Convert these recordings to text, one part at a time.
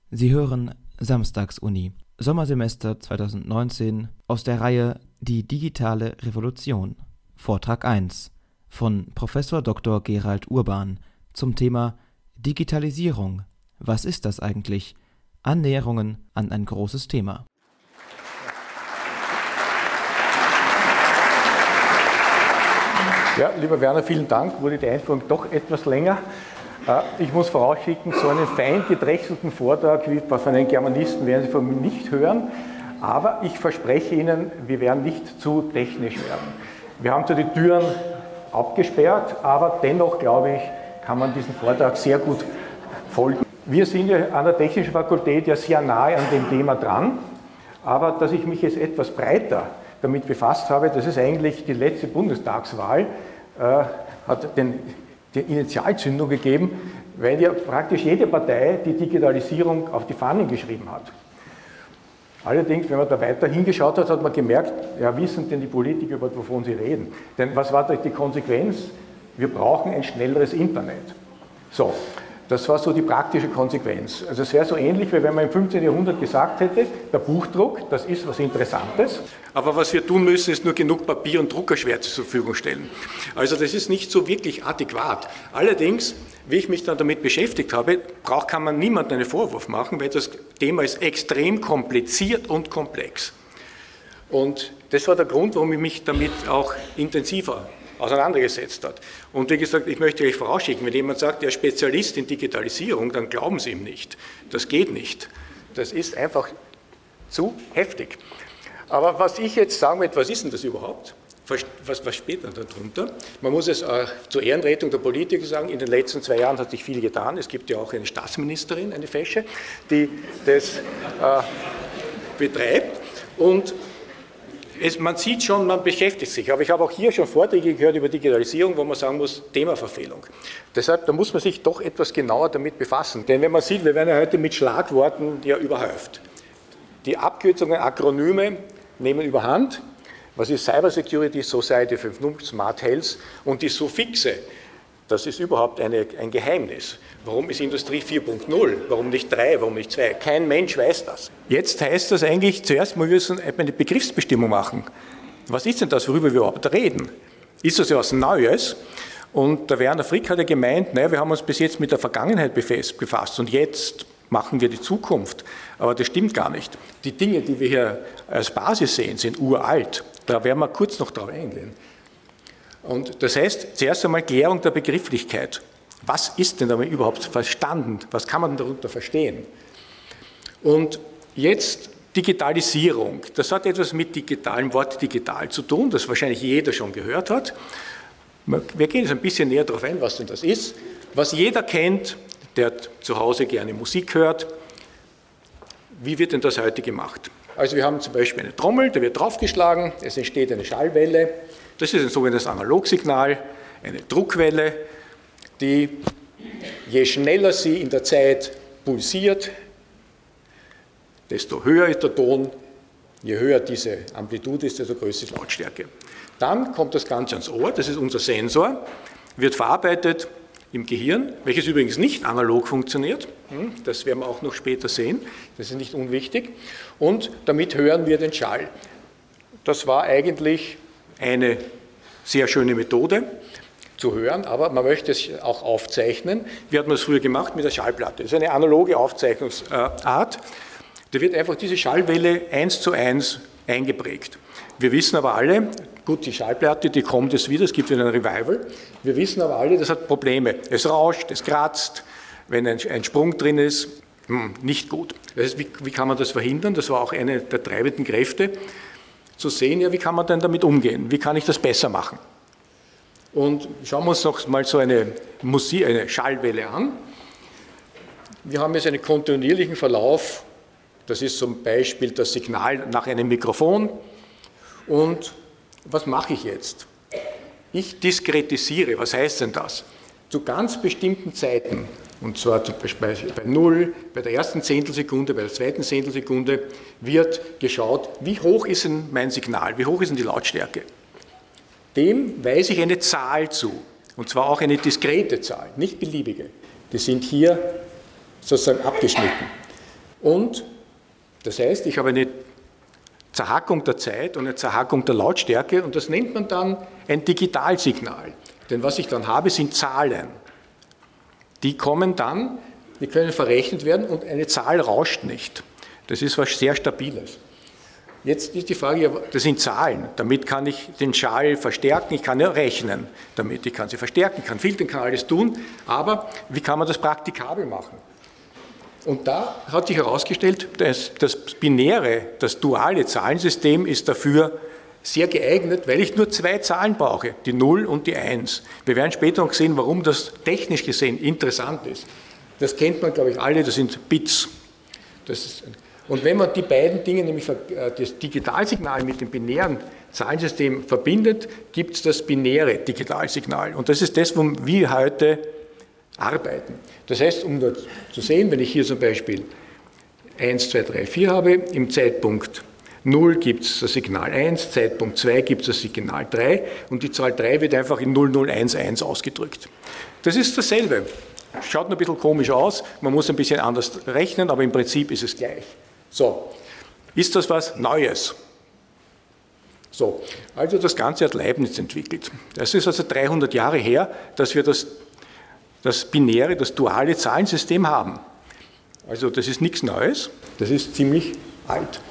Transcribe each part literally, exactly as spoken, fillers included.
Sie hören Samstagsuni, Sommersemester zweitausendneunzehn aus der Reihe Die digitale Revolution, Vortrag eins von Professor Doktor Gerald Urban zum Thema Digitalisierung. Was ist das eigentlich? Annäherungen an ein großes Thema. Ja, lieber Werner, vielen Dank. Wurde die Einführung doch etwas länger. Ich muss vorausschicken, so einen fein gedrechselten Vortrag wie von einem Germanisten werden Sie von mir nicht hören, aber ich verspreche Ihnen, wir werden nicht zu technisch werden. Wir haben zwar die Türen abgesperrt, aber dennoch, glaube ich, kann man diesen Vortrag sehr gut folgen. Wir sind ja an der Technischen Fakultät ja sehr nahe an dem Thema dran, aber dass ich mich jetzt etwas breiter damit befasst habe, das ist eigentlich die letzte Bundestagswahl, äh, hat den die Initialzündung gegeben, weil ja praktisch jede Partei die Digitalisierung auf die Fahnen geschrieben hat. Allerdings, wenn man da weiter hingeschaut hat, hat man gemerkt, ja, wissen denn die Politiker überhaupt, wovon sie reden? Denn was war da die Konsequenz? Wir brauchen ein schnelleres Internet. So, das war so die praktische Konsequenz. Also es wäre so ähnlich, wie wenn man im fünfzehnten Jahrhundert gesagt hätte, der Buchdruck, das ist was Interessantes, aber was wir tun müssen, ist nur genug Papier und Druckerschwärze zur Verfügung stellen. Also das ist nicht so wirklich adäquat. Allerdings, wie ich mich dann damit beschäftigt habe, braucht, kann man niemandem einen Vorwurf machen, weil das Thema ist extrem kompliziert und komplex. Und das war der Grund, warum ich mich damit auch intensiver auseinandergesetzt hat. Und wie gesagt, ich möchte euch vorausschicken, wenn jemand sagt, er ist Spezialist in Digitalisierung, dann glauben Sie ihm nicht. Das geht nicht. Das ist einfach zu heftig. Aber was ich jetzt sagen will, was ist denn das überhaupt? Was, was, was steht denn darunter? Man muss es äh, zur Ehrenrettung der Politiker sagen, in den letzten zwei Jahren hat sich viel getan. Es gibt ja auch eine Staatsministerin, eine Fesche, die das äh, betreibt. Und Es, man sieht schon, man beschäftigt sich, aber ich habe auch hier schon Vorträge gehört über Digitalisierung, wo man sagen muss, Themaverfehlung. Deshalb, da muss man sich doch etwas genauer damit befassen. Denn wenn man sieht, wir werden ja heute mit Schlagworten ja überhäuft. Die Abkürzungen, Akronyme nehmen überhand. Was ist Cyber Security, Society fünf Punkt null, Smart Health und die Suffixe? Das ist überhaupt eine, ein Geheimnis. Warum ist Industrie vier Punkt null? Warum nicht drei? Warum nicht zwei? Kein Mensch weiß das. Jetzt heißt das eigentlich, zuerst mal müssen wir eine Begriffsbestimmung machen. Was ist denn das, worüber wir überhaupt reden? Ist das ja was Neues? Und der Werner Frick hat ja gemeint, naja, wir haben uns bis jetzt mit der Vergangenheit befasst und jetzt machen wir die Zukunft. Aber das stimmt gar nicht. Die Dinge, die wir hier als Basis sehen, sind uralt. Da werden wir kurz noch drauf eingehen. Und das heißt, zuerst einmal Klärung der Begrifflichkeit. Was ist denn damit überhaupt verstanden? Was kann man darunter verstehen? Und jetzt Digitalisierung. Das hat etwas mit digitalem Wort digital zu tun, das wahrscheinlich jeder schon gehört hat. Wir gehen jetzt ein bisschen näher darauf ein, was denn das ist. Was jeder kennt, der zu Hause gerne Musik hört. Wie wird denn das heute gemacht? Also wir haben zum Beispiel eine Trommel, da wird draufgeschlagen, es entsteht eine Schallwelle. Das ist ein sogenanntes Analogsignal, eine Druckwelle, die, je schneller sie in der Zeit pulsiert, desto höher ist der Ton, je höher diese Amplitude ist, desto größer ist die Lautstärke. Dann kommt das Ganze ans Ohr, das ist unser Sensor, wird verarbeitet im Gehirn, welches übrigens nicht analog funktioniert, das werden wir auch noch später sehen, das ist nicht unwichtig, und damit hören wir den Schall. Das war eigentlich eine sehr schöne Methode zu hören, aber man möchte es auch aufzeichnen. Wie hat man es früher gemacht? Mit der Schallplatte. Das ist eine analoge Aufzeichnungsart. Da wird einfach diese Schallwelle eins zu eins eingeprägt. Wir wissen aber alle, gut, die Schallplatte, die kommt jetzt wieder, es gibt wieder ein Revival. Wir wissen aber alle, das hat Probleme. Es rauscht, es kratzt, wenn ein, ein Sprung drin ist, hm, nicht gut. Das heißt, wie, wie kann man das verhindern? Das war auch eine der treibenden Kräfte, zu sehen, ja, wie kann man denn damit umgehen? Wie kann ich das besser machen? Und schauen wir uns noch mal so eine, Musik, eine Schallwelle an. Wir haben jetzt einen kontinuierlichen Verlauf, das ist zum Beispiel das Signal nach einem Mikrofon. Und was mache ich jetzt? Ich diskretisiere, was heißt denn das? Zu ganz bestimmten Zeiten, und zwar zum Beispiel bei null, bei der ersten Zehntelsekunde, bei der zweiten Zehntelsekunde, wird geschaut, wie hoch ist denn mein Signal, wie hoch ist denn die Lautstärke. Dem weise ich eine Zahl zu, und zwar auch eine diskrete Zahl, nicht beliebige. Die sind hier sozusagen abgeschnitten. Und das heißt, ich habe eine Zerhackung der Zeit und eine Zerhackung der Lautstärke und das nennt man dann ein Digitalsignal. Denn was ich dann habe, sind Zahlen. Die kommen dann, die können verrechnet werden und eine Zahl rauscht nicht. Das ist was sehr Stabiles. Jetzt ist die Frage, das sind Zahlen, damit kann ich den Schall verstärken, ich kann ja rechnen damit, ich kann sie verstärken, ich kann filtern, kann alles tun, aber wie kann man das praktikabel machen? Und da hat sich herausgestellt, dass das binäre, das duale Zahlensystem ist dafür sehr geeignet, weil ich nur zwei Zahlen brauche, die null und die eins. Wir werden später noch sehen, warum das technisch gesehen interessant ist. Das kennt man, glaube ich, alle, das sind Bits. Das ist, und wenn man die beiden Dinge, nämlich das Digitalsignal mit dem binären Zahlensystem verbindet, gibt es das binäre Digitalsignal. Und das ist das, womit wir heute arbeiten. Das heißt, um das zu sehen, wenn ich hier zum Beispiel eins, zwei, drei, vier habe, im Zeitpunkt null gibt es das Signal eins, Zeitpunkt zwei gibt es das Signal drei und die Zahl drei wird einfach in null null eins eins ausgedrückt. Das ist dasselbe. Schaut ein bisschen komisch aus, man muss ein bisschen anders rechnen, aber im Prinzip ist es gleich. So, ist das was Neues? So, also das Ganze hat Leibniz entwickelt. Das ist also dreihundert Jahre her, dass wir das, das binäre, das duale Zahlensystem haben. Also das ist nichts Neues, das ist ziemlich alt.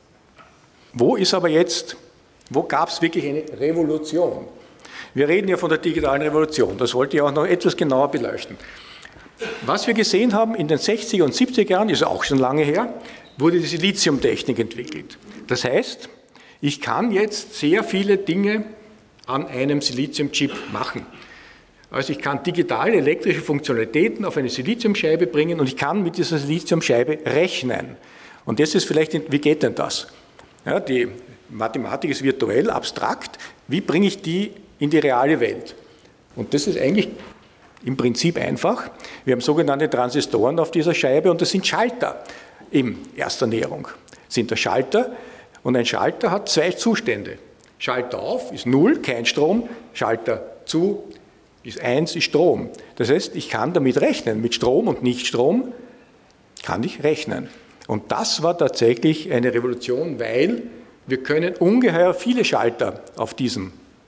Wo ist aber jetzt, wo gab es wirklich eine Revolution? Wir reden ja von der digitalen Revolution, das wollte ich auch noch etwas genauer beleuchten. Was wir gesehen haben in den sechziger und siebziger Jahren, ist auch schon lange her, wurde die Siliziumtechnik entwickelt. Das heißt, ich kann jetzt sehr viele Dinge an einem Siliziumchip machen. Also ich kann digitale elektrische Funktionalitäten auf eine Siliziumscheibe bringen und ich kann mit dieser Siliziumscheibe rechnen. Und das ist vielleicht, wie geht denn das? Ja, die Mathematik ist virtuell, abstrakt. Wie bringe ich die in die reale Welt? Und das ist eigentlich im Prinzip einfach. Wir haben sogenannte Transistoren auf dieser Scheibe und das sind Schalter in erster Näherung. Das sind der Schalter und ein Schalter hat zwei Zustände. Schalter auf ist null, kein Strom, Schalter zu ist eins, ist Strom. Das heißt, ich kann damit rechnen. Mit Strom und Nichtstrom kann ich rechnen. Und das war tatsächlich eine Revolution, weil wir können ungeheuer viele Schalter auf diesem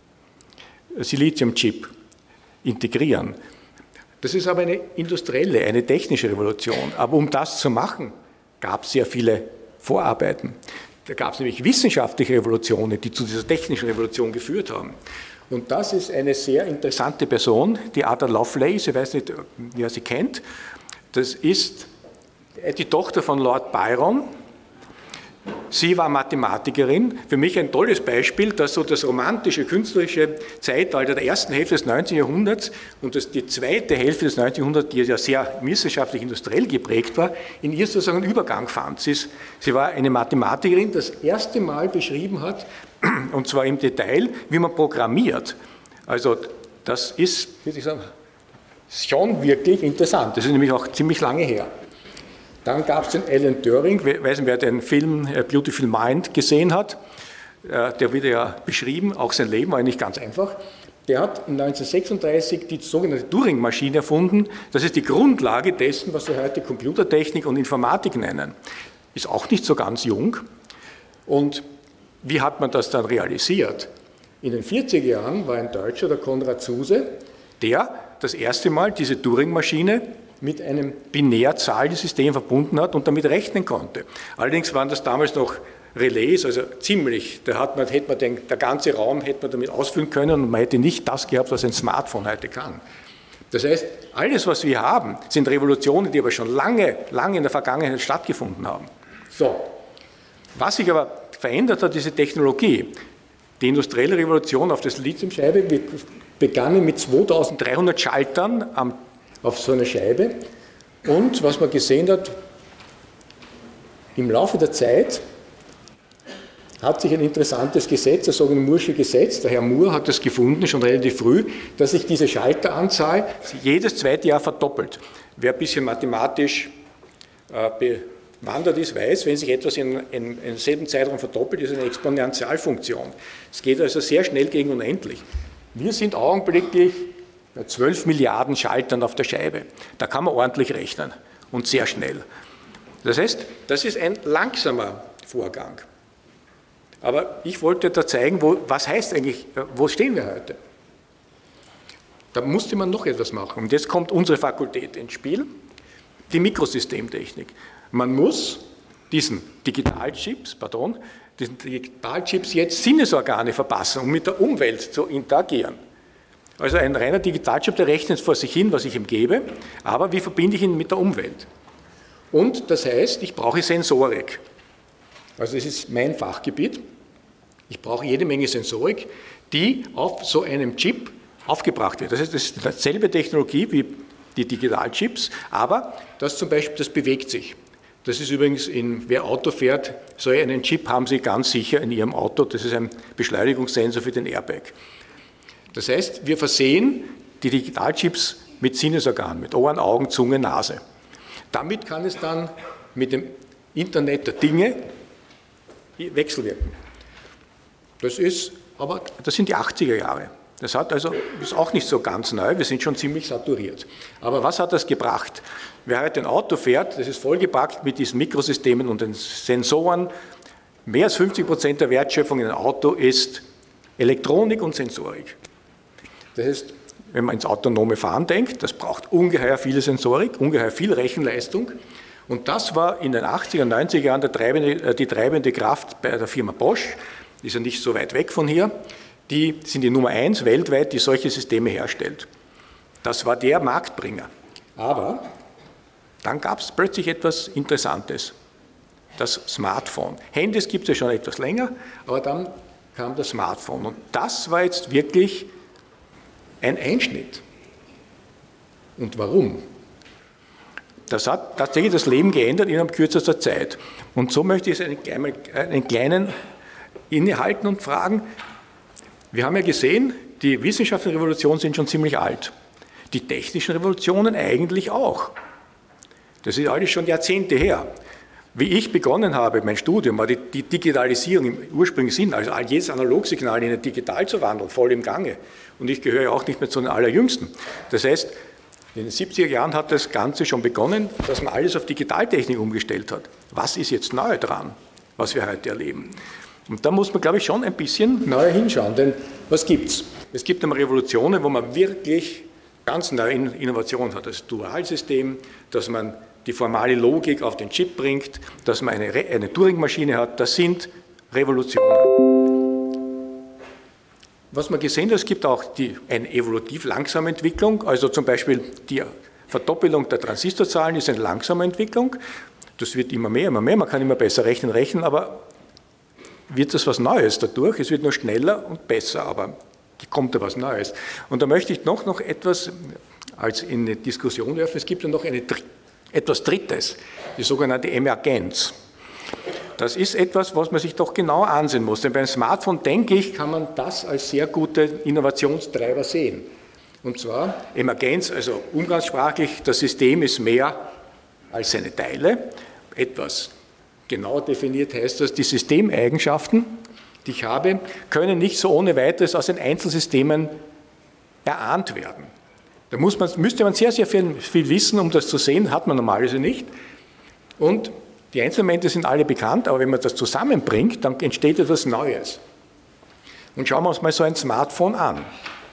Siliziumchip integrieren. Das ist aber eine industrielle, eine technische Revolution. Aber um das zu machen, gab es sehr viele Vorarbeiten. Da gab es nämlich wissenschaftliche Revolutionen, die zu dieser technischen Revolution geführt haben. Und das ist eine sehr interessante Person, die Ada Lovelace, ich weiß nicht, wer sie kennt. Das ist die Tochter von Lord Byron. Sie war Mathematikerin. Für mich ein tolles Beispiel, dass so das romantische, künstlerische Zeitalter der ersten Hälfte des neunzehnten Jahrhunderts und das, die zweite Hälfte des neunzehnten Jahrhunderts, die ja sehr wissenschaftlich industriell geprägt war, in ihr sozusagen einen Übergang fand. Sie, ist, sie war eine Mathematikerin, die das erste Mal beschrieben hat, und zwar im Detail, wie man programmiert. Also das ist, würde ich sagen, schon wirklich interessant. Das ist nämlich auch ziemlich lange her. Dann gab es den Alan Turing, ich weiß nicht, wer den Film Beautiful Mind gesehen hat, der wird ja beschrieben, auch sein Leben war nicht ganz einfach. Der hat neunzehnhundertsechsunddreißig die sogenannte Turing-Maschine erfunden. Das ist die Grundlage dessen, was wir heute Computertechnik und Informatik nennen. Ist auch nicht so ganz jung. Und wie hat man das dann realisiert? In den vierziger Jahren war ein Deutscher, der Konrad Zuse, der das erste Mal diese Turing-Maschine mit einem Binärzahlensystem verbunden hat und damit rechnen konnte. Allerdings waren das damals noch Relais, also ziemlich, da hat man, hätte man den, der ganze Raum hätte man damit ausfüllen können und man hätte nicht das gehabt, was ein Smartphone heute kann. Das heißt, alles, was wir haben, sind Revolutionen, die aber schon lange, lange in der Vergangenheit stattgefunden haben. So, was sich aber verändert hat, diese Technologie. Die industrielle Revolution auf der Siliziumscheibe begann mit zweitausenddreihundert Schaltern am auf so einer Scheibe. Und was man gesehen hat, im Laufe der Zeit hat sich ein interessantes Gesetz, das sogenannte Moore'sche Gesetz, der Herr Moore hat das gefunden, schon relativ früh, dass sich diese Schalteranzahl jedes zweite Jahr verdoppelt. Wer ein bisschen mathematisch äh, bewandert ist, weiß, wenn sich etwas in, in, in selben Zeitraum verdoppelt, ist es eine Exponentialfunktion. Es geht also sehr schnell gegen unendlich. Wir sind augenblicklich zwölf Milliarden Schaltern auf der Scheibe. Da kann man ordentlich rechnen und sehr schnell. Das heißt, das ist ein langsamer Vorgang. Aber ich wollte da zeigen, wo, was heißt eigentlich, wo stehen wir heute? Da musste man noch etwas machen. Und jetzt kommt unsere Fakultät ins Spiel, die Mikrosystemtechnik. Man muss diesen Digitalchips, pardon, diesen Digitalchips jetzt Sinnesorgane verpassen, um mit der Umwelt zu interagieren. Also ein reiner Digitalchip, der rechnet vor sich hin, was ich ihm gebe, aber wie verbinde ich ihn mit der Umwelt? Und das heißt, ich brauche Sensorik. Also das ist mein Fachgebiet. Ich brauche jede Menge Sensorik, die auf so einem Chip aufgebracht wird. Das heißt, das ist dieselbe Technologie wie die Digitalchips, aber das zum Beispiel, das bewegt sich. Das ist übrigens, in, wer Auto fährt, so einen Chip haben Sie ganz sicher in Ihrem Auto. Das ist ein Beschleunigungssensor für den Airbag. Das heißt, wir versehen die Digitalchips mit Sinnesorganen, mit Ohren, Augen, Zunge, Nase. Damit kann es dann mit dem Internet der Dinge wechselwirken. Das ist, aber das sind die achtziger Jahre. Das hat also, ist auch nicht so ganz neu, wir sind schon ziemlich saturiert. Aber was hat das gebracht? Wer heute ein Auto fährt, das ist vollgepackt mit diesen Mikrosystemen und den Sensoren. Mehr als fünfzig Prozent der Wertschöpfung in einem Auto ist Elektronik und Sensorik. Das heißt, wenn man ins autonome Fahren denkt, das braucht ungeheuer viel Sensorik, ungeheuer viel Rechenleistung. Und das war in den achtziger, neunziger Jahren der treibende, die treibende Kraft bei der Firma Bosch, die ist ja nicht so weit weg von hier. Die sind die Nummer eins weltweit, die solche Systeme herstellt. Das war der Marktbringer. Aber dann gab es plötzlich etwas Interessantes, das Smartphone. Handys gibt es ja schon etwas länger, aber dann kam das Smartphone. Und das war jetzt wirklich ein Einschnitt. Und warum? Das hat tatsächlich das Leben geändert innerhalb kürzester Zeit. Und so möchte ich einen, einen kleinen innehalten und fragen, wir haben ja gesehen, die wissenschaftlichen Revolutionen sind schon ziemlich alt. Die technischen Revolutionen eigentlich auch. Das ist alles schon Jahrzehnte her. Wie ich begonnen habe, mein Studium, war die, die Digitalisierung im ursprünglichen Sinn, also jedes Analogsignal in ein Digital zu wandeln, voll im Gange. Und ich gehöre ja auch nicht mehr zu den Allerjüngsten. Das heißt, in den siebziger Jahren hat das Ganze schon begonnen, dass man alles auf Digitaltechnik umgestellt hat. Was ist jetzt neu dran, was wir heute erleben? Und da muss man, glaube ich, schon ein bisschen neuer hinschauen, denn was gibt es? Es gibt einmal Revolutionen, wo man wirklich ganz neue Innovationen hat. Das Dualsystem, dass man die formale Logik auf den Chip bringt, dass man eine, eine Turing-Maschine hat, das sind Revolutionen. Was man gesehen hat, es gibt auch die, eine evolutiv langsame Entwicklung, also zum Beispiel die Verdoppelung der Transistorzahlen ist eine langsame Entwicklung. Das wird immer mehr, immer mehr, man kann immer besser rechnen, rechnen, aber wird das was Neues dadurch? Es wird nur schneller und besser, aber kommt da was Neues. Und da möchte ich noch, noch etwas als in eine Diskussion werfen. Es gibt ja noch eine, etwas Drittes, die sogenannte Emergenz. Das ist etwas, was man sich doch genau ansehen muss. Denn beim Smartphone, denke ich, kann man das als sehr gute Innovationstreiber sehen. Und zwar Emergenz, also umgangssprachlich, das System ist mehr als seine Teile. Etwas genauer definiert heißt das, die Systemeigenschaften, die ich habe, können nicht so ohne weiteres aus den Einzelsystemen erahnt werden. Da muss man, müsste man sehr, sehr viel, viel wissen, um das zu sehen, hat man normalerweise nicht. Und die Einzelelemente sind alle bekannt, aber wenn man das zusammenbringt, dann entsteht etwas Neues. Und schauen wir uns mal so ein Smartphone an.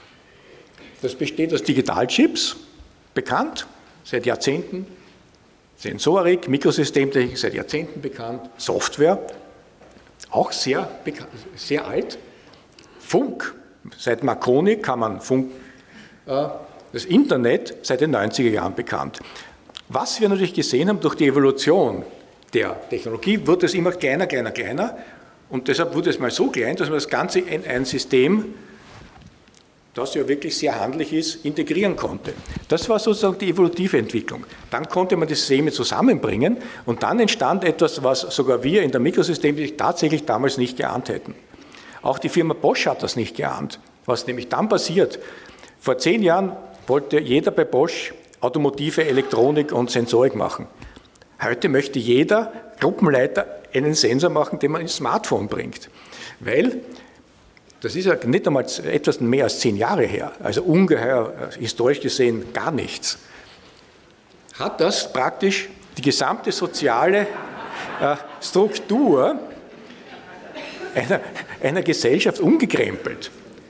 Das besteht aus Digitalchips, bekannt, seit Jahrzehnten. Sensorik, Mikrosystemtechnik, seit Jahrzehnten bekannt. Software, auch sehr, sehr alt. Funk, seit Marconi kann man Funk. Das Internet seit den neunziger Jahren bekannt. Was wir natürlich gesehen haben, durch die Evolution der Technologie wurde es immer kleiner, kleiner, kleiner. Und deshalb wurde es mal so klein, dass man das Ganze in ein System, das ja wirklich sehr handlich ist, integrieren konnte. Das war sozusagen die evolutive Entwicklung. Dann konnte man die Systeme zusammenbringen und dann entstand etwas, was sogar wir in der Mikrosystemtechnik tatsächlich damals nicht geahnt hätten. Auch die Firma Bosch hat das nicht geahnt. Was nämlich dann passiert, vor zehn Jahren wollte jeder bei Bosch automotive Elektronik und Sensorik machen. Heute möchte jeder Gruppenleiter einen Sensor machen, den man ins Smartphone bringt. Weil das ist ja nicht einmal etwas mehr als zehn Jahre her, also ungeheuer historisch gesehen gar nichts. Hat das praktisch die gesamte soziale äh, Struktur einer, einer Gesellschaft umgekrempelt.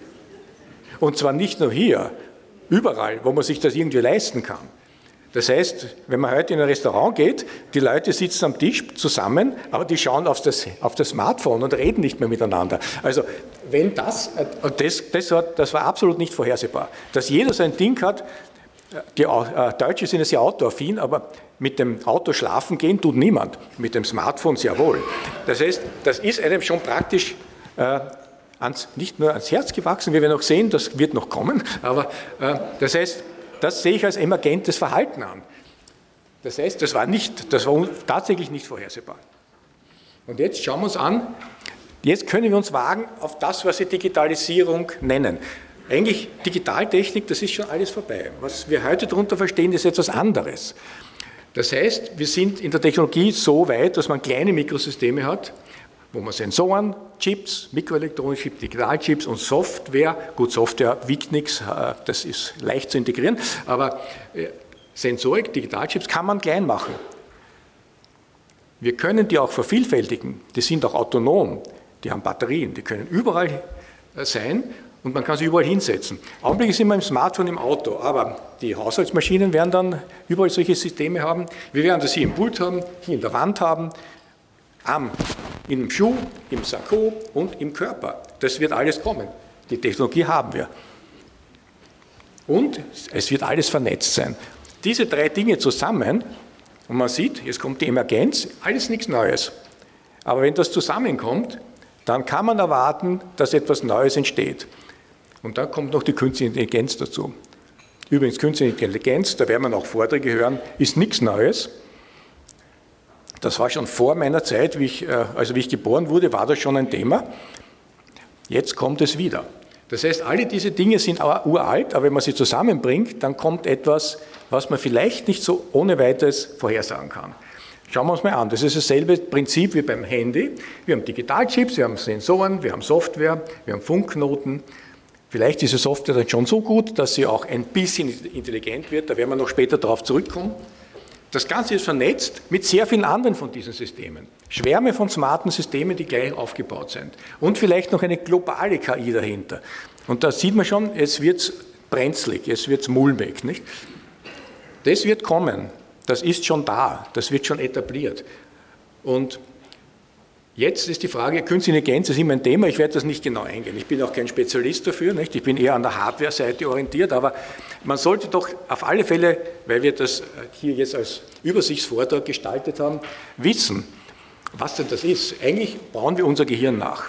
Und zwar nicht nur hier, überall, wo man sich das irgendwie leisten kann. Das heißt, wenn man heute in ein Restaurant geht, die Leute sitzen am Tisch zusammen, aber die schauen auf das, auf das Smartphone und reden nicht mehr miteinander. Also wenn das, das, das, hat, das war absolut nicht vorhersehbar, dass jeder sein Ding hat. Die äh, Deutschen sind ja sehr autoaffin, aber mit dem Auto schlafen gehen tut niemand, mit dem Smartphone sehr wohl. Das heißt, das ist einem schon praktisch äh, ans, nicht nur ans Herz gewachsen, wie wir noch sehen, das wird noch kommen, aber äh, das heißt, das sehe ich als emergentes Verhalten an. Das heißt, das war, nicht, das war tatsächlich nicht vorhersehbar. Und jetzt schauen wir uns an, jetzt können wir uns wagen auf das, was Sie Digitalisierung nennen. Eigentlich Digitaltechnik, das ist schon alles vorbei. Was wir heute darunter verstehen, ist etwas anderes. Das heißt, wir sind in der Technologie so weit, dass man kleine Mikrosysteme hat, wo man Sensoren, Chips, mikroelektronische Digitalchips und Software, gut, Software wiegt nichts, das ist leicht zu integrieren, aber Sensorik, Digitalchips kann man klein machen. Wir können die auch vervielfältigen, die sind auch autonom, die haben Batterien, die können überall sein und man kann sie überall hinsetzen. Augenblicklich sind wir im Smartphone, im Auto, aber die Haushaltsmaschinen werden dann überall solche Systeme haben. Wir werden das hier im Pult haben, hier in der Wand haben, am, im Schuh, im Sakko und im Körper. Das wird alles kommen. Die Technologie haben wir. Und es wird alles vernetzt sein. Diese drei Dinge zusammen, und man sieht, jetzt kommt die Emergenz, alles nichts Neues. Aber wenn das zusammenkommt, dann kann man erwarten, dass etwas Neues entsteht. Und dann kommt noch die künstliche Intelligenz dazu. Übrigens, künstliche Intelligenz, da werden wir noch Vorträge hören, ist nichts Neues. Das war schon vor meiner Zeit, wie ich, also wie ich geboren wurde, war das schon ein Thema. Jetzt kommt es wieder. Das heißt, alle diese Dinge sind uralt, aber wenn man sie zusammenbringt, dann kommt etwas, was man vielleicht nicht so ohne weiteres vorhersagen kann. Schauen wir uns mal an. Das ist dasselbe Prinzip wie beim Handy. Wir haben Digitalchips, wir haben Sensoren, wir haben Software, wir haben Funkknoten. Vielleicht ist die Software dann schon so gut, dass sie auch ein bisschen intelligent wird. Da werden wir noch später darauf zurückkommen. Das Ganze ist vernetzt mit sehr vielen anderen von diesen Systemen. Schwärme von smarten Systemen, die gleich aufgebaut sind. Und vielleicht noch eine globale K I dahinter. Und da sieht man schon, es wird brenzlig, es wird mulmig. Nicht? Das wird kommen, das ist schon da, das wird schon etabliert. Und jetzt ist die Frage, Künstliche Intelligenz ist immer ein Thema, ich werde das nicht genau eingehen. Ich bin auch kein Spezialist dafür, nicht? Ich bin eher an der Hardware-Seite orientiert, aber man sollte doch auf alle Fälle, weil wir das hier jetzt als Übersichtsvortrag gestaltet haben, wissen, was denn das ist. Eigentlich bauen wir unser Gehirn nach.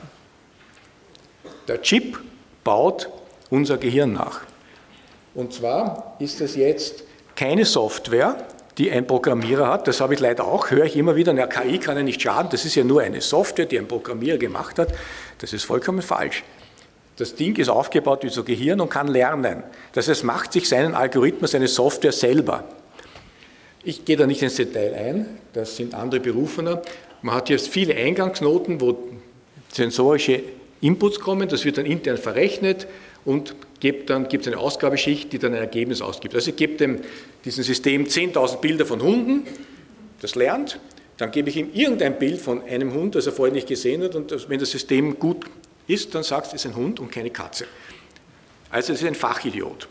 Der Chip baut unser Gehirn nach. Und zwar ist das jetzt keine Software, die ein Programmierer hat, das habe ich leider auch, höre ich immer wieder, eine K I kann ja nicht schaden, das ist ja nur eine Software, die ein Programmierer gemacht hat. Das ist vollkommen falsch. Das Ding ist aufgebaut wie so Gehirn und kann lernen. Das heißt, es macht sich seinen Algorithmus, seine Software selber. Ich gehe da nicht ins Detail ein, das sind andere Berufener. Man hat jetzt viele Eingangsnoten, wo sensorische Inputs kommen, das wird dann intern verrechnet und gibt dann gibt es eine Ausgabeschicht, die dann ein Ergebnis ausgibt. Also ich gebe dem, diesem System zehntausend Bilder von Hunden, das lernt, dann gebe ich ihm irgendein Bild von einem Hund, das er vorher nicht gesehen hat, und das, wenn das System gut ist, dann sagt es, es ist ein Hund und keine Katze. Also es ist ein Fachidiot.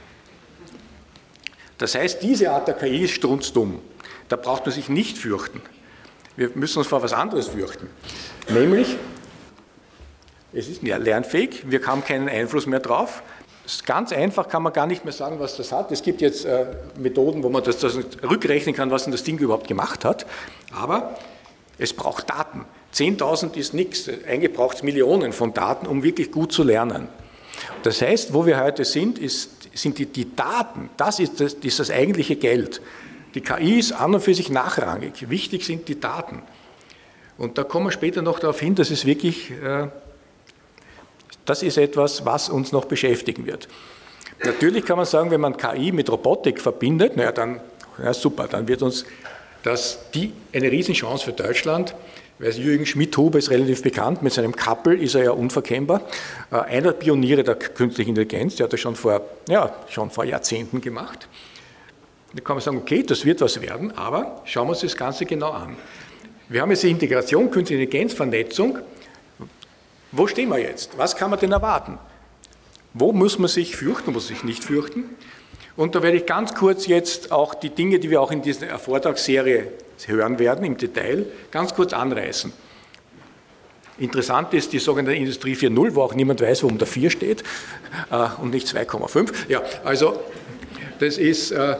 Das heißt, diese Art der K I ist strunzdumm. Da braucht man sich nicht fürchten. Wir müssen uns vor was anderes fürchten. Nämlich, es ist lernfähig, wir haben keinen Einfluss mehr drauf. Das ist ganz einfach, kann man gar nicht mehr sagen, was das hat. Es gibt jetzt äh, Methoden, wo man das, das rückrechnen kann, was denn das Ding überhaupt gemacht hat. Aber es braucht Daten. zehntausend ist nichts. Eigentlich braucht es Millionen von Daten, um wirklich gut zu lernen. Das heißt, wo wir heute sind, ist, sind die, die Daten. Das ist das, das ist das eigentliche Geld. Die K I ist an und für sich nachrangig. Wichtig sind die Daten. Und da kommen wir später noch darauf hin, dass es wirklich... Äh, Das ist etwas, was uns noch beschäftigen wird. Natürlich kann man sagen, wenn man K I mit Robotik verbindet, naja, dann, ja super, dann wird uns das die, eine Riesenchance für Deutschland, weil Jürgen Schmidhuber ist relativ bekannt, mit seinem Kappel ist er ja unverkennbar. Einer der Pioniere der künstlichen Intelligenz, der hat das schon vor, ja, schon vor Jahrzehnten gemacht. Da kann man sagen, okay, das wird was werden, aber schauen wir uns das Ganze genau an. Wir haben jetzt die Integration, Künstliche Intelligenz, Vernetzung. Wo stehen wir jetzt? Was kann man denn erwarten? Wo muss man sich fürchten, muss man sich nicht fürchten? Und da werde ich ganz kurz jetzt auch die Dinge, die wir auch in dieser Vortragsserie hören werden, im Detail, ganz kurz anreißen. Interessant ist die sogenannte Industrie vier Punkt null, wo auch niemand weiß, warum da vier steht äh, und nicht zwei Komma fünf. Ja, also das ist, äh,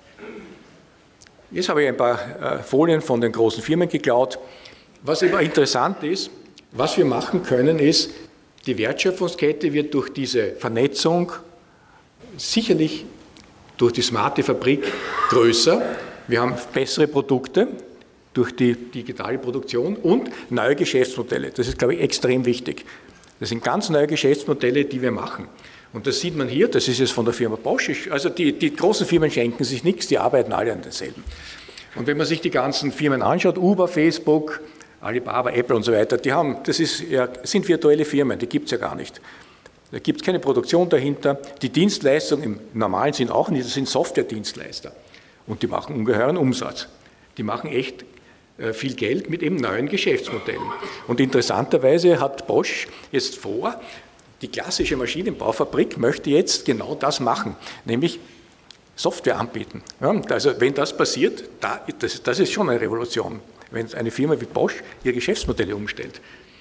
jetzt habe ich ein paar äh, Folien von den großen Firmen geklaut. Was aber interessant ist, was wir machen können, ist, die Wertschöpfungskette wird durch diese Vernetzung sicherlich durch die smarte Fabrik größer. Wir haben bessere Produkte durch die digitale Produktion und neue Geschäftsmodelle. Das ist, glaube ich, extrem wichtig. Das sind ganz neue Geschäftsmodelle, die wir machen. Und das sieht man hier, das ist jetzt von der Firma Bosch. Also die, die großen Firmen schenken sich nichts, die arbeiten alle an denselben. Und wenn man sich die ganzen Firmen anschaut, Uber, Facebook, Alibaba, Apple und so weiter, die haben, das ist, ja, sind virtuelle Firmen, die gibt es ja gar nicht. Da gibt es keine Produktion dahinter. Die Dienstleistungen im normalen Sinn auch nicht, das sind Software-Dienstleister. Und die machen ungeheuren Umsatz. Die machen echt viel Geld mit eben neuen Geschäftsmodellen. Und interessanterweise hat Bosch jetzt vor, die klassische Maschinenbaufabrik möchte jetzt genau das machen, nämlich Software anbieten. Ja, also wenn das passiert, da, das, das ist schon eine Revolution, wenn eine Firma wie Bosch ihre Geschäftsmodelle umstellt.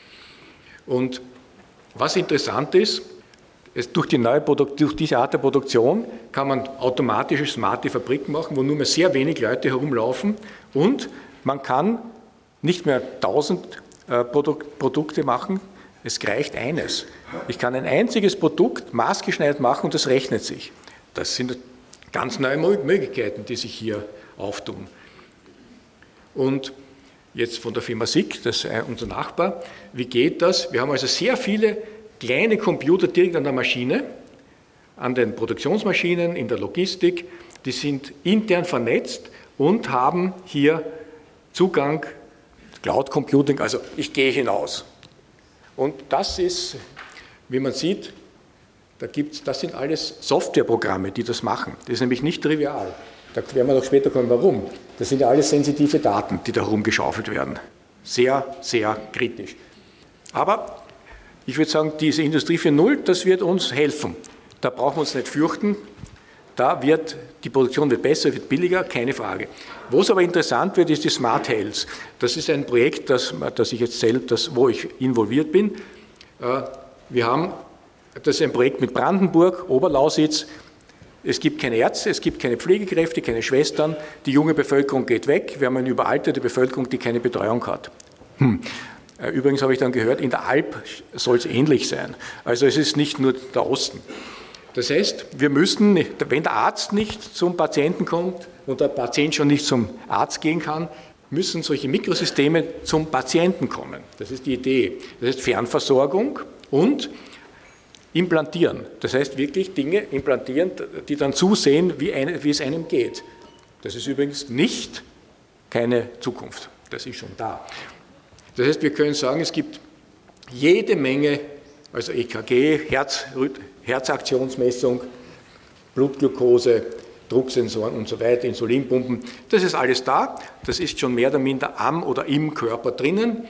Und was interessant ist, es, durch, die neue Produkt, durch diese Art der Produktion kann man automatische, smarte Fabriken machen, wo nur mehr sehr wenig Leute herumlaufen und man kann nicht mehr tausend äh, Produk Produkte machen, es reicht eines. Ich kann ein einziges Produkt maßgeschneidert machen und das rechnet sich. Das sind ganz neue Möglichkeiten, die sich hier auftun. Und jetzt von der Firma S I C, das ist unser Nachbar, wie geht das? Wir haben also sehr viele kleine Computer direkt an der Maschine, an den Produktionsmaschinen, in der Logistik, die sind intern vernetzt und haben hier Zugang, Cloud Computing, also ich gehe hinaus. Und das ist, wie man sieht, da gibt's, das sind alles Softwareprogramme, die das machen. Das ist nämlich nicht trivial. Da werden wir noch später kommen, warum. Das sind ja alles sensitive Daten, die da rumgeschaufelt werden. Sehr, sehr kritisch. Aber ich würde sagen, diese Industrie vier Punkt null, das wird uns helfen. Da brauchen wir uns nicht fürchten. Da wird, die Produktion wird besser, wird billiger, keine Frage. Wo es aber interessant wird, ist die Smart Health. Das ist ein Projekt, das, das ich jetzt selbst, das, wo ich involviert bin. Wir haben, das ist ein Projekt mit Brandenburg, Oberlausitz. Es gibt keine Ärzte, es gibt keine Pflegekräfte, keine Schwestern. Die junge Bevölkerung geht weg. Wir haben eine überalterte Bevölkerung, die keine Betreuung hat. Hm. Übrigens habe ich dann gehört, in der Alp soll es ähnlich sein. Also es ist nicht nur der Osten. Das heißt, wir müssen, wenn der Arzt nicht zum Patienten kommt und der Patient schon nicht zum Arzt gehen kann, müssen solche Mikrosysteme zum Patienten kommen. Das ist die Idee. Das heißt Fernversorgung und implantieren. Das heißt wirklich Dinge implantieren, die dann zusehen, wie, eine, wie es einem geht. Das ist übrigens nicht keine Zukunft. Das ist schon da. Das heißt, wir können sagen, es gibt jede Menge, also E K G, Herz, Herzaktionsmessung, Blutglucose, Drucksensoren und so weiter, Insulinpumpen, das ist alles da, das ist schon mehr oder minder am oder im Körper drinnen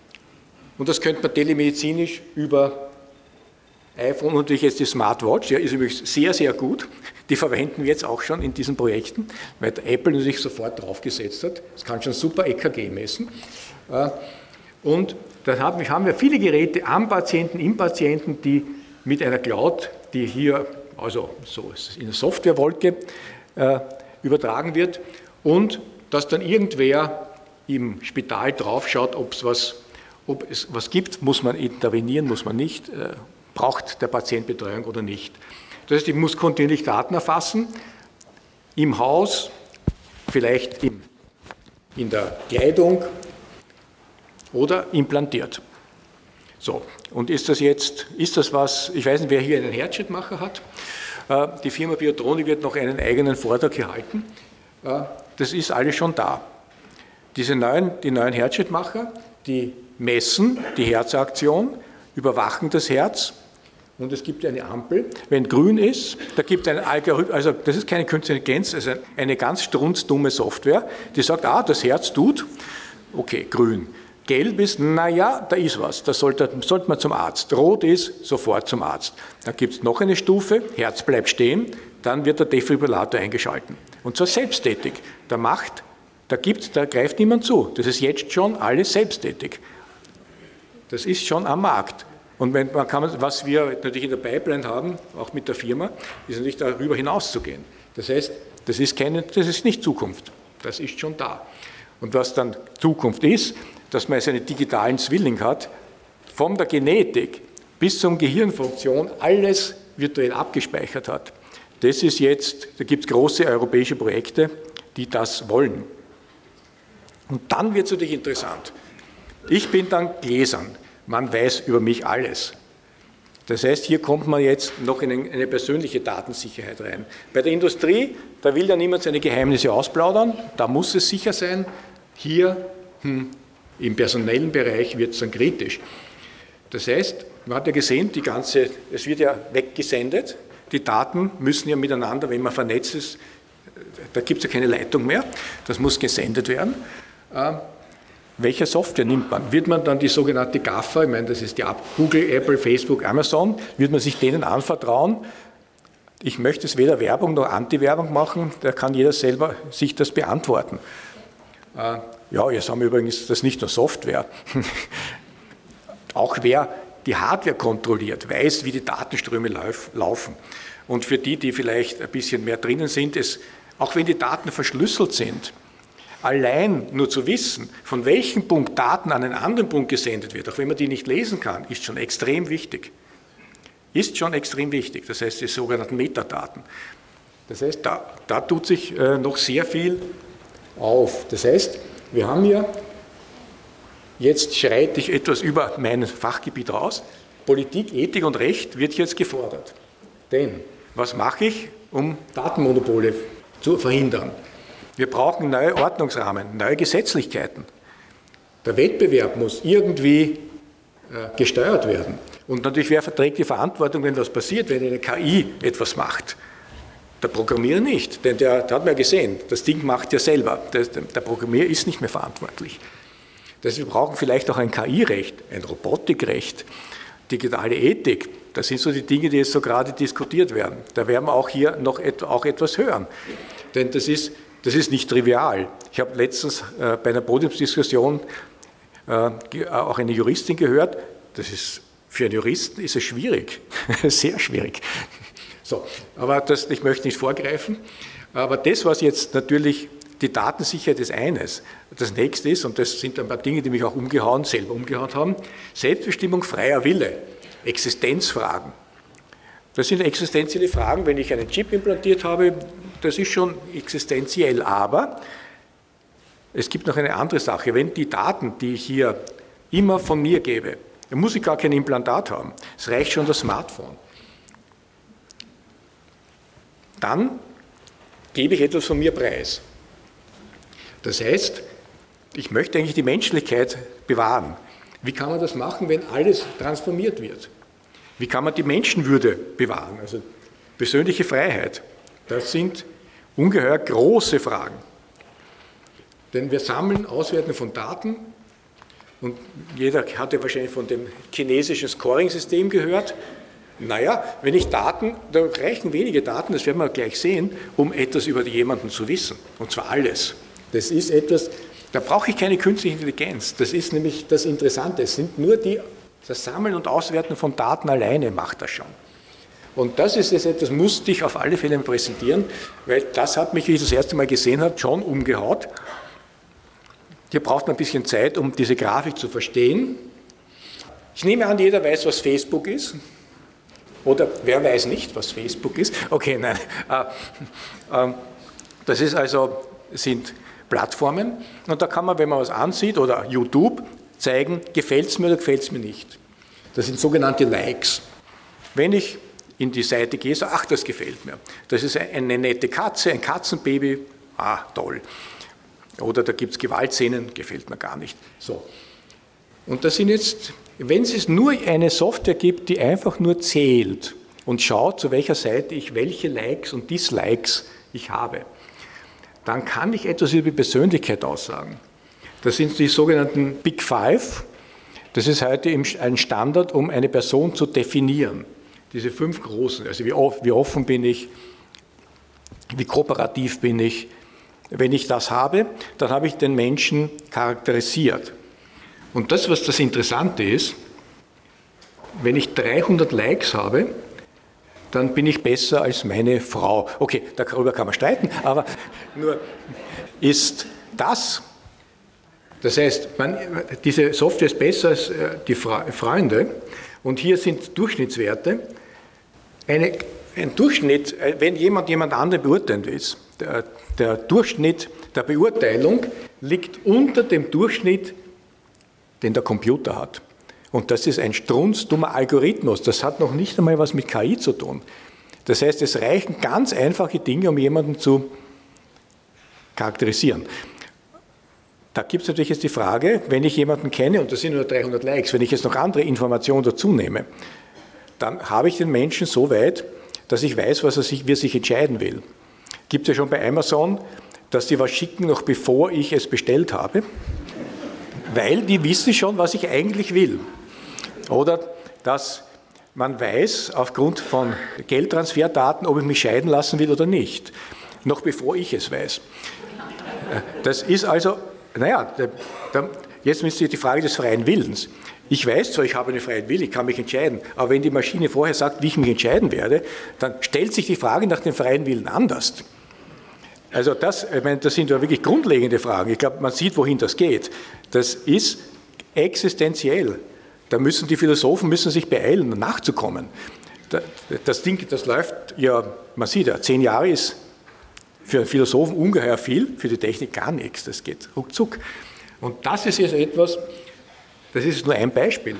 und das könnte man telemedizinisch über iPhone und natürlich jetzt die Smartwatch, ja, ist übrigens sehr, sehr gut, die verwenden wir jetzt auch schon in diesen Projekten, weil der Apple natürlich sofort draufgesetzt hat, es kann schon super E K G messen und da haben wir viele Geräte am Patienten, im Patienten, die mit einer Cloud, die hier also so in der Softwarewolke äh, übertragen wird und dass dann irgendwer im Spital draufschaut, ob's was, ob es was gibt, muss man intervenieren, muss man nicht, äh, braucht der Patient Betreuung oder nicht. Das heißt, ich muss kontinuierlich Daten erfassen, im Haus, vielleicht im, in der Kleidung oder implantiert. So, und ist das jetzt, ist das was, ich weiß nicht, wer hier einen Herzschrittmacher hat, die Firma Biotronik wird noch einen eigenen Vortrag hier halten, das ist alles schon da. Diese neuen, die neuen Herzschrittmacher, die messen die Herzaktion, überwachen das Herz und es gibt eine Ampel. Wenn grün ist, da gibt es einen Algorithmus, also das ist keine künstliche Intelligenz, das ist eine ganz strunzdumme Software, die sagt, ah, das Herz tut, okay, grün. Gelb ist, naja, da ist was, da sollte, sollte man zum Arzt. Rot ist, sofort zum Arzt. Dann gibt es noch eine Stufe, Herz bleibt stehen, dann wird der Defibrillator eingeschalten. Und zwar selbsttätig. Da macht, da gibt's, da greift niemand zu. Das ist jetzt schon alles selbsttätig. Das ist schon am Markt. Und wenn man kann, was wir natürlich in der Pipeline haben, auch mit der Firma, ist natürlich darüber hinaus zu gehen. Das heißt, das ist, keine, das ist nicht Zukunft. Das ist schon da. Und was dann Zukunft ist, dass man also einen digitalen Zwilling hat, von der Genetik bis zur Gehirnfunktion alles virtuell abgespeichert hat. Das ist jetzt, da gibt es große europäische Projekte, die das wollen. Und dann wird es natürlich interessant. Ich bin dann gläsern, man weiß über mich alles. Das heißt, hier kommt man jetzt noch in eine persönliche Datensicherheit rein. Bei der Industrie, da will ja niemand seine Geheimnisse ausplaudern, da muss es sicher sein. Hier, hm, im personellen Bereich wird es dann kritisch. Das heißt, man hat ja gesehen, die ganze, es wird ja weggesendet, die Daten müssen ja miteinander, wenn man vernetzt ist, da gibt es ja keine Leitung mehr, das muss gesendet werden. Äh, welche Software nimmt man? Wird man dann die sogenannte GAFA, ich meine, das ist die Google, Apple, Facebook, Amazon, wird man sich denen anvertrauen? Ich möchte es weder Werbung noch Anti-Werbung machen, da kann jeder selber sich das beantworten. Äh, Ja, jetzt haben wir übrigens das nicht nur Software. Auch wer die Hardware kontrolliert, weiß, wie die Datenströme laufen. Und für die, die vielleicht ein bisschen mehr drinnen sind, ist, auch wenn die Daten verschlüsselt sind, allein nur zu wissen, von welchem Punkt Daten an einen anderen Punkt gesendet wird, auch wenn man die nicht lesen kann, ist schon extrem wichtig. Ist schon extrem wichtig, das heißt die sogenannten Metadaten. Das heißt, da, da tut sich äh, noch sehr viel auf. Das heißt, wir haben hier, jetzt schreite ich etwas über mein Fachgebiet raus, Politik, Ethik und Recht wird jetzt gefordert. Denn, was mache ich, um Datenmonopole zu verhindern? Wir brauchen neue Ordnungsrahmen, neue Gesetzlichkeiten. Der Wettbewerb muss irgendwie äh, gesteuert werden. Und natürlich, wer verträgt die Verantwortung, wenn was passiert, wenn eine K I etwas macht? Der Programmierer nicht, denn der, der hat man ja gesehen, das Ding macht ja selber. Der, der Programmierer ist nicht mehr verantwortlich. Das heißt, wir brauchen vielleicht auch ein K I-Recht, ein Robotikrecht, digitale Ethik. Das sind so die Dinge, die jetzt so gerade diskutiert werden. Da werden wir auch hier noch et, auch etwas hören. Denn das ist, das ist nicht trivial. Ich habe letztens äh, bei einer Podiumsdiskussion äh, auch eine Juristin gehört. Das ist, für einen Juristen ist es schwierig, sehr schwierig. So, aber das, ich möchte nicht vorgreifen, aber das, was jetzt natürlich, die Datensicherheit ist eines. Das nächste ist, und das sind ein paar Dinge, die mich auch umgehauen, selber umgehauen haben, Selbstbestimmung, freier Wille, Existenzfragen. Das sind existenzielle Fragen, wenn ich einen Chip implantiert habe, das ist schon existenziell, aber es gibt noch eine andere Sache. Wenn die Daten, die ich hier immer von mir gebe, dann muss ich gar kein Implantat haben, es reicht schon das Smartphone. Dann gebe ich etwas von mir preis. Das heißt, ich möchte eigentlich die Menschlichkeit bewahren. Wie kann man das machen, wenn alles transformiert wird? Wie kann man die Menschenwürde bewahren, also persönliche Freiheit? Das sind ungeheuer große Fragen. Denn wir sammeln, auswerten von Daten und jeder hat ja wahrscheinlich von dem chinesischen Scoring-System gehört. Naja, wenn ich Daten, da reichen wenige Daten, das werden wir gleich sehen, um etwas über jemanden zu wissen. Und zwar alles. Das ist etwas, da brauche ich keine künstliche Intelligenz. Das ist nämlich das Interessante. Es sind nur die, das Sammeln und Auswerten von Daten alleine macht das schon. Und das ist jetzt etwas, musste ich auf alle Fälle präsentieren, weil das hat mich, wie ich das erste Mal gesehen habe, schon umgehaut. Hier braucht man ein bisschen Zeit, um diese Grafik zu verstehen. Ich nehme an, jeder weiß, was Facebook ist. Oder wer weiß nicht, was Facebook ist? Okay, nein. Das ist also, sind Plattformen und da kann man, wenn man was ansieht oder YouTube, zeigen, gefällt es mir oder gefällt es mir nicht. Das sind sogenannte Likes. Wenn ich in die Seite gehe, so, ach, das gefällt mir. Das ist eine nette Katze, ein Katzenbaby, ah, toll. Oder da gibt es Gewaltszenen, gefällt mir gar nicht. So. Und das sind jetzt, wenn es nur eine Software gibt, die einfach nur zählt und schaut, zu welcher Seite ich welche Likes und Dislikes ich habe, dann kann ich etwas über die Persönlichkeit aussagen. Das sind die sogenannten Big Five. Das ist heute ein Standard, um eine Person zu definieren. Diese fünf großen, also wie offen bin ich, wie kooperativ bin ich. Wenn ich das habe, dann habe ich den Menschen charakterisiert. Und das, was das Interessante ist, wenn ich dreihundert Likes habe, dann bin ich besser als meine Frau. Okay, darüber kann man streiten, aber nur ist das, das heißt, man, diese Software ist besser als die Freunde und hier sind Durchschnittswerte. Eine, ein Durchschnitt, wenn jemand jemand anderen beurteilen will, der, der Durchschnitt der Beurteilung liegt unter dem Durchschnitt, den der Computer hat. Und das ist ein strunzdummer Algorithmus. Das hat noch nicht einmal was mit K I zu tun. Das heißt, es reichen ganz einfache Dinge, um jemanden zu charakterisieren. Da gibt es natürlich jetzt die Frage, wenn ich jemanden kenne, und das sind nur dreihundert Likes, wenn ich jetzt noch andere Informationen dazu nehme, dann habe ich den Menschen so weit, dass ich weiß, was er sich, wie er sich entscheiden will. Gibt es ja schon bei Amazon, dass die was schicken, noch bevor ich es bestellt habe, weil die wissen schon, was ich eigentlich will. Oder dass man weiß, aufgrund von Geldtransferdaten, ob ich mich scheiden lassen will oder nicht, noch bevor ich es weiß. Das ist also, naja, jetzt ist die Frage des freien Willens. Ich weiß zwar, ich habe einen freien Willen, ich kann mich entscheiden, aber wenn die Maschine vorher sagt, wie ich mich entscheiden werde, dann stellt sich die Frage nach dem freien Willen anders. Also das, ich meine, das sind ja wirklich grundlegende Fragen. Ich glaube, man sieht, wohin das geht. Das ist existenziell. Da müssen die Philosophen müssen sich beeilen, nachzukommen. Das Ding, das läuft ja, man sieht ja, zehn Jahre ist für einen Philosophen ungeheuer viel, für die Technik gar nichts. Das geht ruckzuck. Und das ist jetzt etwas, das ist nur ein Beispiel.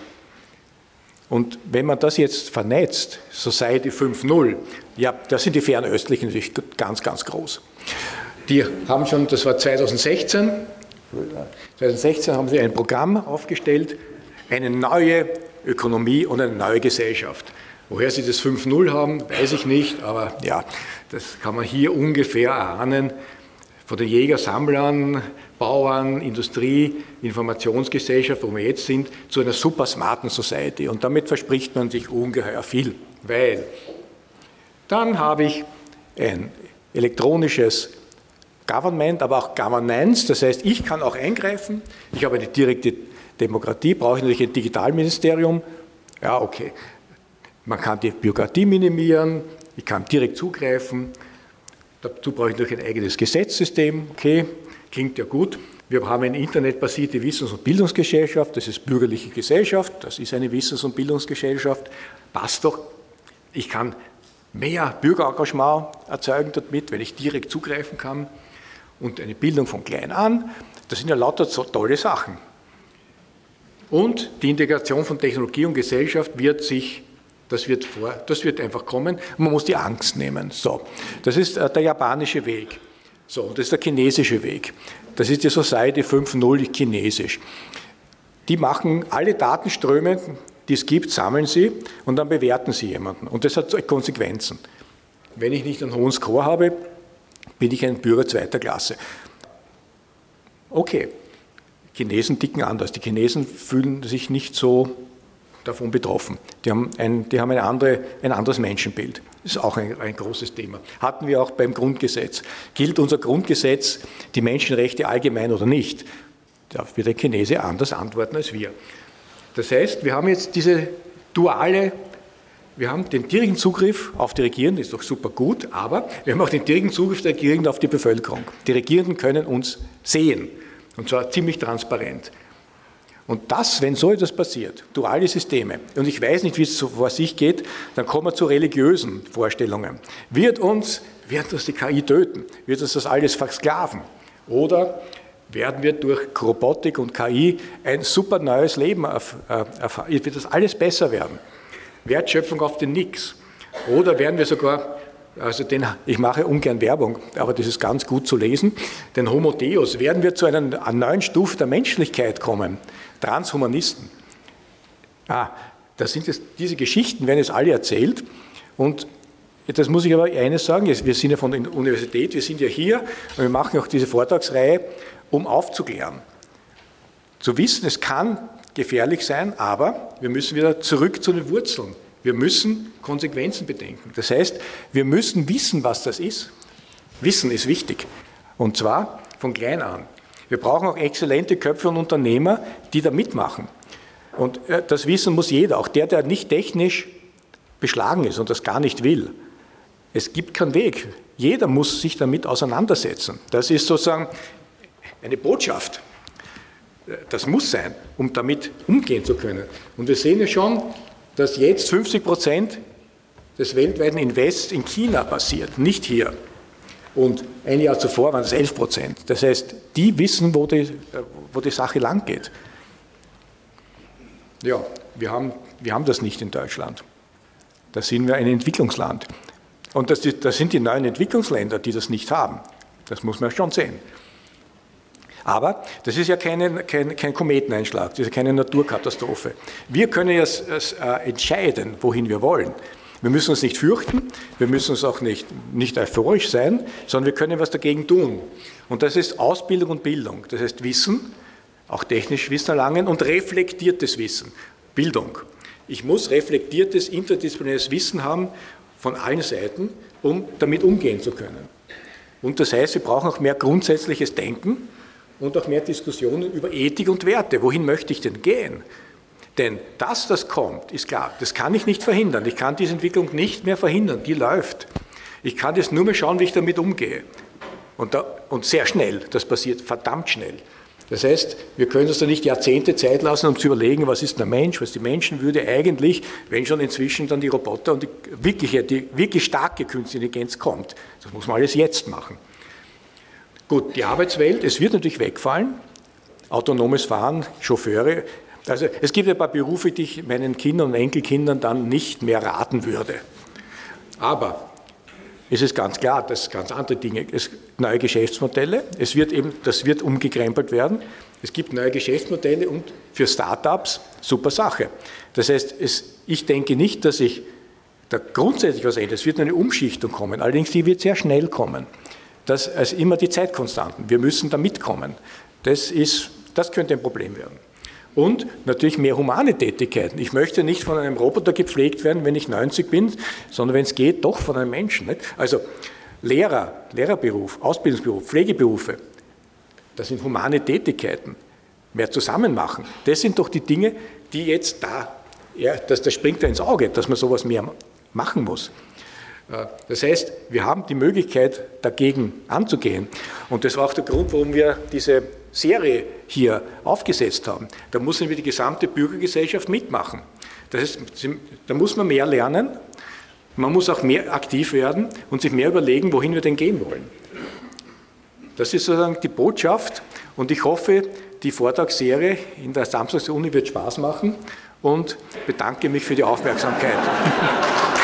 Und wenn man das jetzt vernetzt, Society fünf Punkt null, ja, da sind die Fernöstlichen natürlich ganz, ganz groß. Die haben schon, das war zweitausendsechzehn, zweitausendsechzehn haben sie ein Programm aufgestellt, eine neue Ökonomie und eine neue Gesellschaft. Woher sie das fünf Punkt null haben, weiß ich nicht, aber ja, das kann man hier ungefähr erahnen. Von den Jäger, Sammlern, Bauern, Industrie, Informationsgesellschaft, wo wir jetzt sind, zu einer super smarten Society. Und damit verspricht man sich ungeheuer viel, weil dann habe ich ein elektronisches Government, aber auch Governance, das heißt, ich kann auch eingreifen, ich habe eine direkte Demokratie, brauche ich natürlich ein Digitalministerium, ja okay, man kann die Bürokratie minimieren, ich kann direkt zugreifen, dazu brauche ich natürlich ein eigenes Gesetzessystem, okay, klingt ja gut. Wir haben eine internetbasierte Wissens- und Bildungsgesellschaft, das ist bürgerliche Gesellschaft, das ist eine Wissens- und Bildungsgesellschaft, passt doch, ich kann mehr Bürgerengagement erzeugen damit, wenn ich direkt zugreifen kann und eine Bildung von klein an, das sind ja lauter so tolle Sachen. Und die Integration von Technologie und Gesellschaft wird sich, das wird, vor, das wird einfach kommen, man muss die Angst nehmen. So, das ist der japanische Weg. So, und das ist der chinesische Weg. Das ist die Society fünf Punkt null chinesisch. Die machen alle Datenströme, die es gibt, sammeln sie und dann bewerten sie jemanden. Und das hat Konsequenzen. Wenn ich nicht einen hohen Score habe, bin ich ein Bürger zweiter Klasse. Okay, Chinesen ticken anders. Die Chinesen fühlen sich nicht so davon betroffen. Die haben ein, die haben eine andere, ein anderes Menschenbild. Das ist auch ein, ein großes Thema. Hatten wir auch beim Grundgesetz. Gilt unser Grundgesetz die Menschenrechte allgemein oder nicht? Da wird der Chinese anders antworten als wir. Das heißt, wir haben jetzt diese duale, wir haben den direkten Zugriff auf die Regierenden, das ist doch super gut, aber wir haben auch den direkten Zugriff der Regierenden auf die Bevölkerung. Die Regierenden können uns sehen, und zwar ziemlich transparent. Und das, wenn so etwas passiert, duale Systeme, und ich weiß nicht, wie es vor sich geht, dann kommen wir zu religiösen Vorstellungen. Wird uns, wird uns die K I töten? Wird uns das alles versklaven? Oder werden wir durch Robotik und K I ein super neues Leben erfahren? Wird das alles besser werden? Wertschöpfung auf den Nix. Oder werden wir sogar also den, ich mache ungern Werbung, aber das ist ganz gut zu lesen, den Homo Deus, werden wir zu einer, einer neuen Stufe der Menschlichkeit kommen, Transhumanisten. Ah, das sind jetzt, diese Geschichten werden jetzt alle erzählt und das muss ich aber eines sagen, wir sind ja von der Universität, wir sind ja hier und wir machen auch diese Vortragsreihe, um aufzuklären. Zu wissen, es kann gefährlich sein, aber wir müssen wieder zurück zu den Wurzeln. Wir müssen Konsequenzen bedenken. Das heißt, wir müssen wissen, was das ist. Wissen ist wichtig. Und zwar von klein an. Wir brauchen auch exzellente Köpfe und Unternehmer, die da mitmachen. Und das Wissen muss jeder, auch der, der nicht technisch beschlagen ist und das gar nicht will. Es gibt keinen Weg. Jeder muss sich damit auseinandersetzen. Das ist sozusagen eine Botschaft. Das muss sein, um damit umgehen zu können. Und wir sehen ja schon, dass jetzt fünfzig Prozent des weltweiten Invests in China passiert, nicht hier. Und ein Jahr zuvor waren es elf Prozent. Das heißt, die wissen, wo die, wo die Sache lang geht. Ja, wir haben, wir haben das nicht in Deutschland. Da sind wir ein Entwicklungsland. Und das, das sind die neuen Entwicklungsländer, die das nicht haben. Das muss man schon sehen. Aber das ist ja keine, kein, kein Kometeneinschlag, das ist ja keine Naturkatastrophe. Wir können ja äh, entscheiden, wohin wir wollen. Wir müssen uns nicht fürchten, wir müssen uns auch nicht, nicht euphorisch sein, sondern wir können was dagegen tun. Und das ist Ausbildung und Bildung. Das heißt Wissen, auch technisch Wissen erlangen und reflektiertes Wissen, Bildung. Ich muss reflektiertes, interdisziplinäres Wissen haben von allen Seiten, um damit umgehen zu können. Und das heißt, wir brauchen auch mehr grundsätzliches Denken und auch mehr Diskussionen über Ethik und Werte. Wohin möchte ich denn gehen? Denn dass das kommt, ist klar, das kann ich nicht verhindern. Ich kann diese Entwicklung nicht mehr verhindern, die läuft. Ich kann jetzt nur mehr schauen, wie ich damit umgehe. Und, da, und sehr schnell, das passiert verdammt schnell. Das heißt, wir können uns da nicht Jahrzehnte Zeit lassen, um zu überlegen, was ist der Mensch, was die Menschenwürde eigentlich, wenn schon inzwischen dann die Roboter und die wirkliche, die wirklich starke künstliche Intelligenz kommt. Das muss man alles jetzt machen. Gut, die Arbeitswelt, es wird natürlich wegfallen, autonomes Fahren, Chauffeure. Also es gibt ein paar Berufe, die ich meinen Kindern und Enkelkindern dann nicht mehr raten würde. Aber es ist ganz klar, dass ganz andere Dinge, es neue Geschäftsmodelle, es wird eben, das wird umgekrempelt werden. Es gibt neue Geschäftsmodelle und für Start-ups super Sache. Das heißt, es, ich denke nicht, dass ich da grundsätzlich was ändert. Es wird eine Umschichtung kommen, allerdings die wird sehr schnell kommen. Das ist also immer die Zeitkonstanten. Wir müssen da mitkommen. Das, ist, das könnte ein Problem werden. Und natürlich mehr humane Tätigkeiten. Ich möchte nicht von einem Roboter gepflegt werden, wenn ich neunzig bin, sondern wenn es geht, doch von einem Menschen. Nicht? Also Lehrer, Lehrerberuf, Ausbildungsberuf, Pflegeberufe, das sind humane Tätigkeiten. Mehr zusammen machen. Das sind doch die Dinge, die jetzt da, ja, das, das springt da ins Auge, dass man sowas mehr machen muss. Das heißt, wir haben die Möglichkeit, dagegen anzugehen. Und das war auch der Grund, warum wir diese Serie hier aufgesetzt haben. Da muss nämlich die gesamte Bürgergesellschaft mitmachen. Das heißt, da muss man mehr lernen, man muss auch mehr aktiv werden und sich mehr überlegen, wohin wir denn gehen wollen. Das ist sozusagen die Botschaft und ich hoffe, die Vortragsserie in der Samstagsuni wird Spaß machen und bedanke mich für die Aufmerksamkeit.